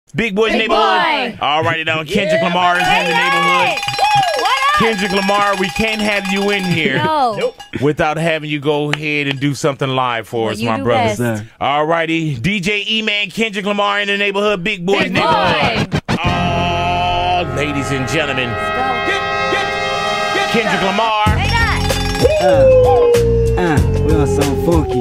Big Boy's Big neighborhood. Boy. All righty now. Kendrick Lamar is in the neighborhood. What up? Kendrick Lamar, we can't have you in here No. without having you go ahead and do something live for us, you my do brother. best. All righty. DJ E-Man, Kendrick Lamar in the neighborhood. Big Boy's Big neighborhood. Boy. Oh, ladies and gentlemen, Kendrick Lamar. Hey, that. We on something funky.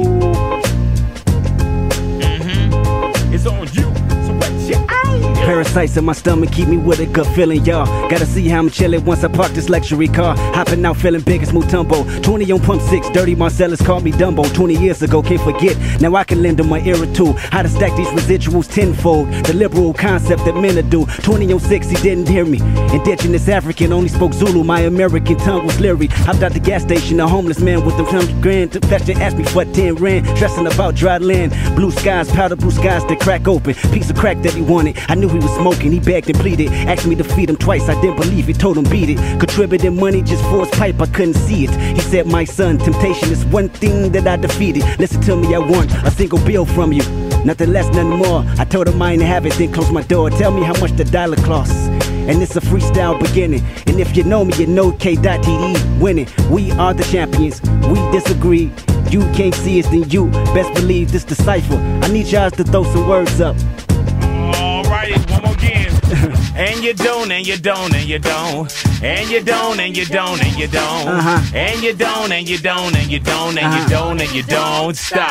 It's on you. So what you Parasites in my stomach keep me with a good feeling, y'all. Gotta see how I'm chillin' once I park this luxury car. Hopping out feeling big as Mutombo. 20 on pump 6, Dirty Marcellus called me Dumbo. 20 years ago, can't forget. Now I can lend them my ear or two. How to stack these residuals tenfold. The liberal concept that men do. 20 on 6, he didn't hear me. Indigenous African, only spoke Zulu. My American tongue was leery. Hopped out the gas station, a homeless man with them 100 grand to fetch and asked me for 10 rand. Stressing about dry land, blue skies, powder blue skies that crack open. Piece of crack that he wanted. I knew he was smoking, he begged and pleaded. Asked me to feed him twice, I didn't believe it, told him beat it. Contributed money just for his pipe, I couldn't see it. He said, my son, temptation is one thing that I defeated. Listen to me, I want a single bill from you. Nothing less, nothing more. I told him I ain't have it, then closed my door. Tell me how much the dollar costs. And it's a freestyle beginning. And if you know me, you know K.TD winning. We are the champions, we disagree. You can't see us, then you best believe this the cipher. I need y'all to throw some words up. All righty, one more again. And you don't, and you don't, and you don't. And you don't, and you don't, and you don't. And you don't, and you don't, and you don't, and you don't, and you don't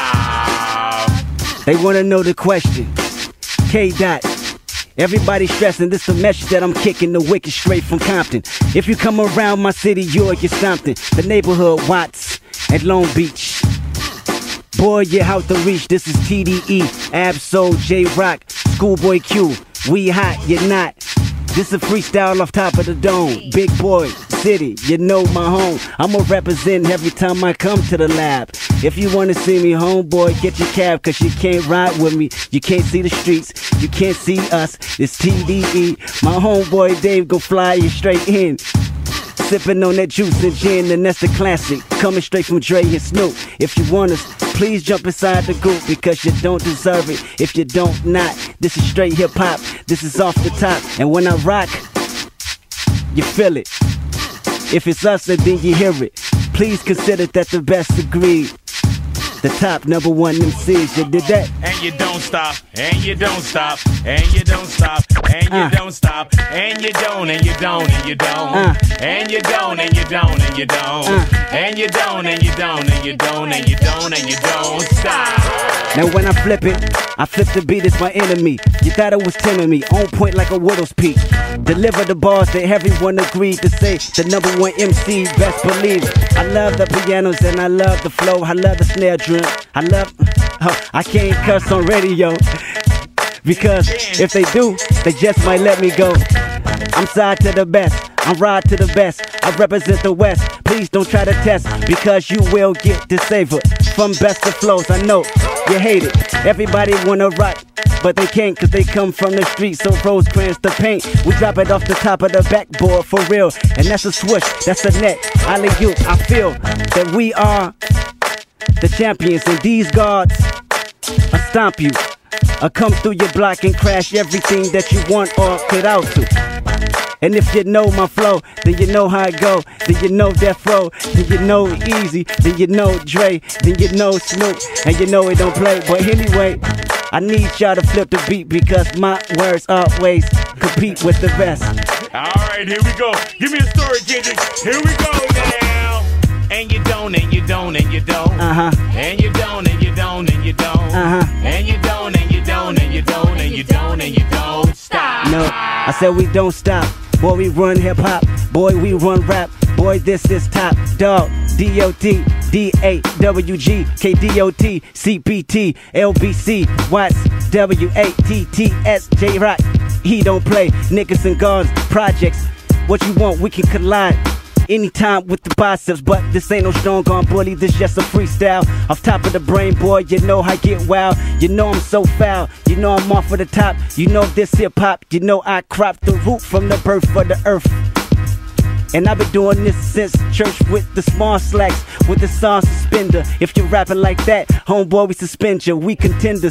stop. They wanna know the question. K-Dot. Everybody stressing, this the message that I'm kicking the wicked straight from Compton. If you come around my city, you'll get something. The neighborhood Watts at Long Beach. Boy, you're out the reach. This is TDE, Absol, J-Rock, Schoolboy Q. We hot, you're not. This a freestyle off top of the dome. Big Boy, city, you know my home. I'ma represent every time I come to the lab. If you wanna see me, homeboy, get your cab, cause you can't ride with me. You can't see the streets, you can't see us. It's TDE. My homeboy Dave go fly you straight in. Sipping on that juice and gin, and that's the classic. Coming straight from Dre and Snoop. If you want us, please jump inside the group, because you don't deserve it. If you don't not, this is straight hip hop. This is off the top, and when I rock, you feel it. If it's us, then you hear it. Please consider that the best agreed. The top number one MCs, you did that. And you don't stop, and you don't stop, and you don't stop, and you don't stop, and you don't, and you don't, and you don't, and you don't, and you don't, and you don't, and you don't, and you don't, and you don't, and you don't, and you don't stop. Now when I flip the beat, it's my enemy. You thought it was timid me, on point like a widow's peak. Deliver the bars that everyone agreed to say. The number one MC, best believe it. I love the pianos and I love the flow. I love the snare drum. I can't cuss on radio, because if they do, they just might let me go. I'm side to the best, I'm ride to the best. I represent the West, please don't try to test, because you will get disabled. From best of flows, I know you hate it. Everybody wanna rock, but they can't, cause they come from the streets, so Rosecrans the paint. We drop it off the top of the backboard for real, and that's a swoosh, that's a net. Alley-oop, I feel that we are the champions, and these guards, I stomp you. I come through your block and crash everything that you want or could out to. And if you know my flow, then you know how I go. Then you know Death Row, then you know Easy, then you know Dre, then you know Snoop, and you know it don't play. But anyway, I need y'all to flip the beat, because my words always compete with the best. Alright, here we go. Give me a story, Kendrick. Here we go now. And you don't, and you don't, and you don't. And you don't, and you don't, and you don't. And you don't, and you don't, and you don't, and you don't, and you don't stop. No, I said we don't stop. Boy, we run hip hop. Boy, we run rap. Boy, this is top dog. D.O.T. D.A.W.G. K.D.O.T. C.P.T. L.B.C. Watts. W.A.T.T.S. J-Rock. He don't play. Niggas and guns. Projects. What you want, we can collide. Anytime with the biceps, but this ain't no strong arm bully, this just a freestyle. Off top of the brain, boy, you know I get wild. You know I'm so foul, you know I'm off of the top. You know this hip hop, you know I cropped the root from the birth of the earth. And I've been doing this since church with the small slacks, with the song suspender. If you're rapping like that, homeboy, we suspend you. We contenders,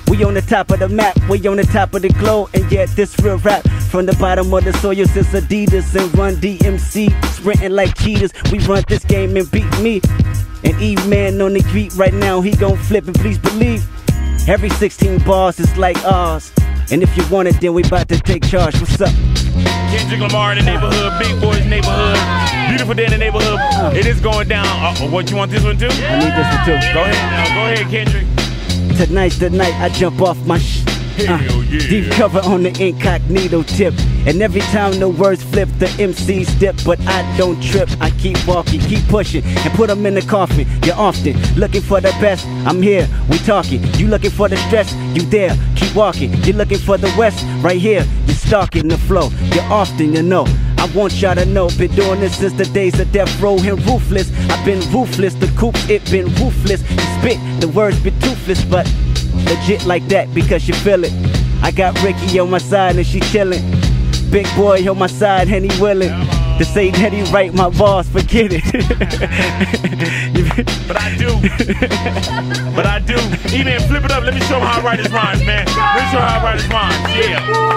We on the top of the map, we on the top of the globe, and yet this real rap from the bottom of the soil since Adidas and Run DMC, sprinting like cheaters. We run this game and beat me. And E-Man on the beat right now, he gon' flip, and please believe every 16 bars is like ours. And if you want it, then we about to take charge. What's up? Kendrick Lamar in the neighborhood, Big Boys neighborhood, Beautiful Day in the neighborhood. It is going down. What, you want this one too? I need this one too. Go ahead now, go ahead, Kendrick. Tonight's the night I jump off my Hell yeah. deep cover on the incognito tip. And every time the words flip, the MCs dip. But I don't trip, I keep walking, keep pushing, and put them in the coffin. You're often looking for the best, I'm here, we talking. You looking for the stress, you there, keep walking. You're looking for the west, right here, you're stalking the flow. You're often, you know, I want y'all to know, been doing this since the days of death row and ruthless. I've been ruthless, the coupe, it been ruthless. You spit, the words been toothless, but legit like that because you feel it. I got Ricky on my side and she chillin'. Big boy on my side and he willing to say that he write my bars, forget it. But I do. But I do. E-Man, flip it up. Let me show him how I write his rhymes, man. Let me show him how I write his rhymes. Yeah.